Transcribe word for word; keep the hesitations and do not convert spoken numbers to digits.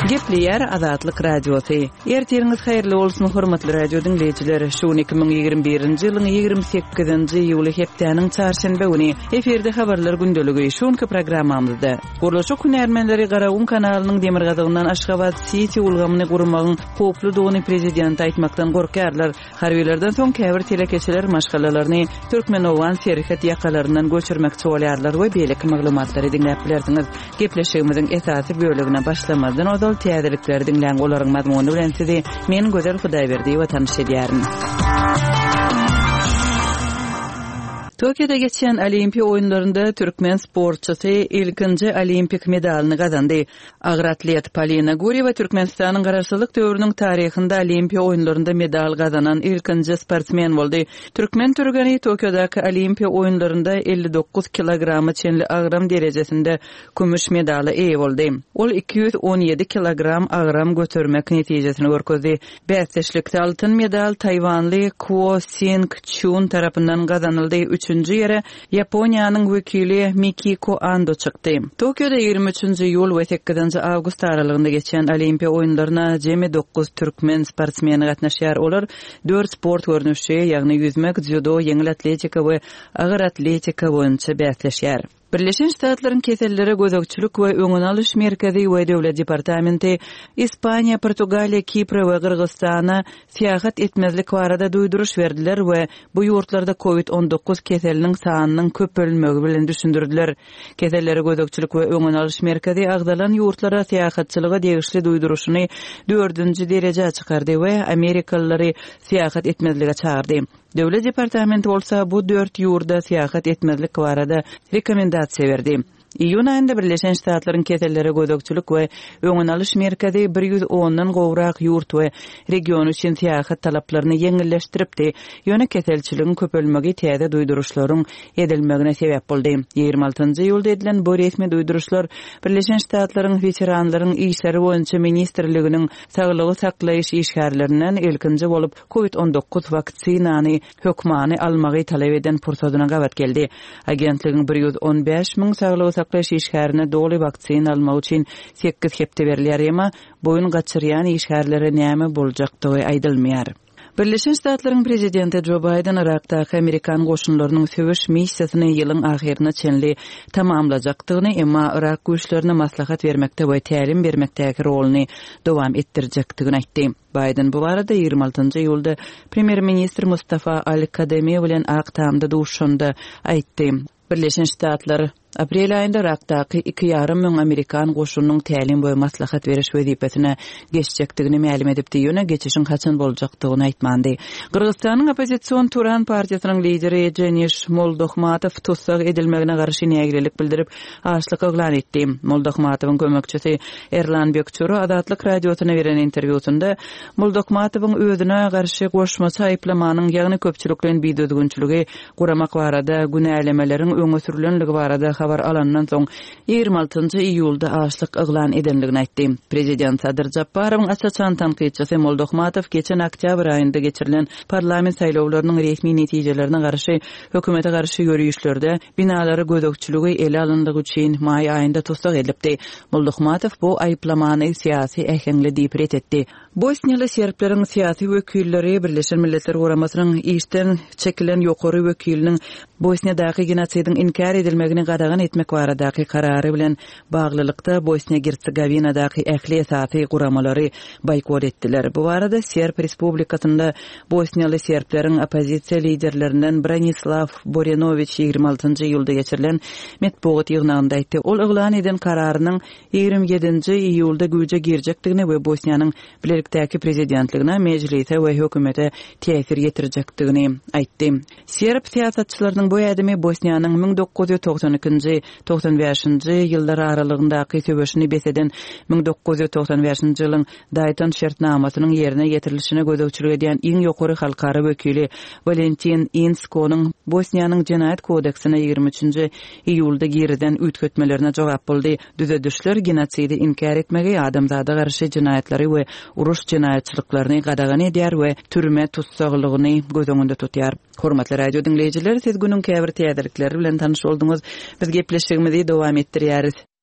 Gepleyer Azatlyk Radiosu. Ertiriňiz haýyrly bolsun hormatly radio dinleýijileri. Şu iki ming ýigirme birinji ýylyň ýigirme sekizinji ýuly hepdeniň çarşembe güni eferde habarlar gündeligi şonky programmamyzda. Guruluşy hünärmenleri Garawun kanalynyň demir gadagyndan Aşgabat City ulgamyny gurmagyň hoply doguny prezident aýtmakdan gorkarlar. Harbilerden soň käbir telekeçiler maşgalalaryny Türkmenowan şerkat ýakalaryndan göçürmekçi bolýarlar we beýleki maglumatlary dinläp bilersiňiz. Gepleşigimiziň esasy bölügine başlamadan odal täzelikleri dinleň olaryň mazmuny bilen sizi men Gözel Hudaýberdi we tanış edýärin. Tokyo'da geçen Olimpiya oyunlarında Türkmen sportçusu ilkinci olimpik medalini kazandı. Ağır atlet Polina Gureva Türkmenistan'ın garaşçılık döwrünün tarihinde Olimpiya oyunlarında medal kazanan ilkinci sportsmen oldu. Türkmen türgeni Tokyo'daki Olimpiya oyunlarında elli dokuz kilogramı çenli ağırım derecesinde kümüş medalı eýe oldu. Ol iki yüz on yedi kilogram ağırım götürmek netijesini görkezdi. Beşlikte altın medal Tayvanlı Kuo Sing-chun tarafından kazanıldı. Üçüncü yere Japonyanyň wekili Mikiko Ando çykdy. Tokyo'da ýygrimi üçünji ýul we sekizinji awgust aralygynda geçen Olimpiya oyunlaryna jemi dokuz türkmen sportsmeni gatnaşýar. Olar dört sport görnüşi, ýagny yüzmek, judo, yeňil atletika we agyr atletika boýunça bäsleşýär. Birleşen Ştatlaryň keselleri gözegçilik we öňüne alyş merkezi we döwlet departamenti Ispaniýa, Portugaliýa, Kipr we Gyrgyzstana seýahat etmezlik barada duýduruş berdiler we bu ýurtlarda covid on dokuz keseliniň sanynyň köpelmegi bilen düşündirdiler. Keselleri gözegçilik we öňüne alyş merkezi agdalan ýurtlara seýahatçylyga degişli duýduruşyny dördünji derejä çykardy we Amerikalylary seýahat etmezlige çağırdy. Döwlet departamenti bolsa bu dört ýurda seýahat etmezlik barada rekomendasiýa berdi. İýun aýynda Birleşen Ştatlaryň keselleri gözegçilik we öňüne alyş merkezi bir yüz ondan gowrak ýurt we region üçin seýahat talaplaryny ýeňilleşdiripdi. Ýöne keselçiligiň köpelmegi täze duýduruşlaryň edilmegine sebäp boldy. ýygrimi altynjy ýylda edilen bu resmi duýduruşlar Birleşen Ştatlaryň weteranlaryň işleri boýunça ministrliginiň saglygy saklaýyş işgärlerinden ilkinji bolup covid on dokuz vaksinany hökmany almagy talap eden pursadyna gabat geldi. Agentligiň bir yüz on beş miň saglygy saklaýyş işgärine doly vaksin almak üçin sekiz hepde berilýär, ema boyun gaçyrýan işgärlere näme boljakdygy aýdylmaýar. Birleşen Ştatlaryň prezidenti Joe Biden Irakdaky Amerikan goşunlarynyň söwüş missiýasyny ýylyň ahyryna çenli tamamlajakdygyny, emma Irak güýçlerine maslahat bermekde we tälim bermekdäki roluny dowam etdirjekdigini aýtdy. Biden bu barada ýygrimi altynjy ýylda premier ministr Mustafa Al-Kademi bilen Aktamda duşşanda aýtdy. Birleşen Ştatlar aprel aýynda Irakdaky iki ýarym miň Amerikan goşunynyň tälim we maslahat beriş wezipesine geçjekdigini ma'lum edipdi. Ýöne geçişiň haçan boljakdygyny aýtmandy. Gyrgyzstanyň opozisiýon Turan partiýasynyň lideri Jeniş Moldohmatow tutsak edilmegine garşy nägirlik bildirip aşlyk eglan etdi. Moldohmatowyň kömekçisi Erlan Bekçuru Azatlyk radiosyna beren interwýusunda Moldohmatowyň özüne garşy goşmasy aýplamanyň, ýagny köpçülikden biýdüzgünçiligi guramak barada günälemelerin öňe sürülenligi barada habar alandan soň ýygrimi altynjy iýulda aşlyk eglan edenligini aýtdy. Prezident Sadyr Japarowyň açaçan tanqidçisi Moldohmatow geçen oktyabr aýynda geçirilen parlament saýlawlarynyň resmi netijelerine garşy hökümete garşy ýörüýüşlerde binalary gözegçiligi ele alyndygy üçin may aýynda tutsak edilipdi. Moldohmatow bu aýplamany syýasy ähengli diýip etdi. Bosniýaly serpleriň syýasy wekilleri Birleşen Milletler Guramasynyň işden çekilen ýokary wekiliniň Bosniýadaky genosidyň inkar edilmegini gadagan etmek baradaky karary bilen baglylykda Bosniýa-Hersegovinadaky ähli esasy guramalary boykot etdiler. Bu barada Serb Respublikasynda Bosniýaly serpleriň opozisiýa liderlerinden Branislav Borenović ýygrimi altynjy ýylda geçirilen metbuat ýygnagynda aýtdy. Ol eglan eden kararynyň ýygrimi ýedinji iýulda güýje girjekdigini we Bosniýanyň bilelikdäki prezidentligine, mejlise we hökümete täsir ýetirjekdigini aýtdy. Serb siýasatçylarynyň bu ädimi Bosniýanyň ming dokuz yüz toksan ikinji toksan beşinji ýyllar aralygyndaky söwüşini beseden ming dokuz yüz toksan beşinji ýylyň Dayton şertnamasynyň ýerine getirilişine gözegçilik edýän iň ýokary halkara wekili Valentin Insko'nyň Bosniýanyň Jenaýat kodeksine ýygrimi üçünji iýulda giriden ütkötmelerine jogap boldy. Düzedişler genosidy inkar etmegi, adamzada garşy jenaýatlary we uruş jenaýatçylyklaryny gadagan edýär we türme tutsaglygyny göz öňünde tutýar. Hormatly radio dinleýijiler, siz günüň käbir täzelikleri bilen tanyş bolduňyz. Biz gepleşigimizi dowam etdirýäris.